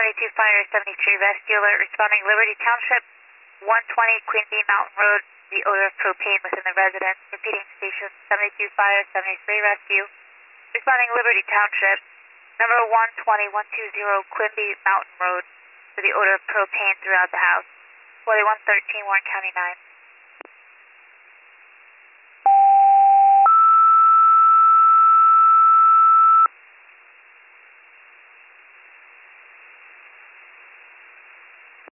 72 Fire 73 Rescue Alert responding Liberty Township, 120 Queen Bee Mountain Road, the odor of propane within the residence. Repeating station 72 Fire 73 Rescue, responding Liberty Township, number 120 Queen Bee Mountain Road, for the odor of propane throughout the house. 4113 Warren County 9.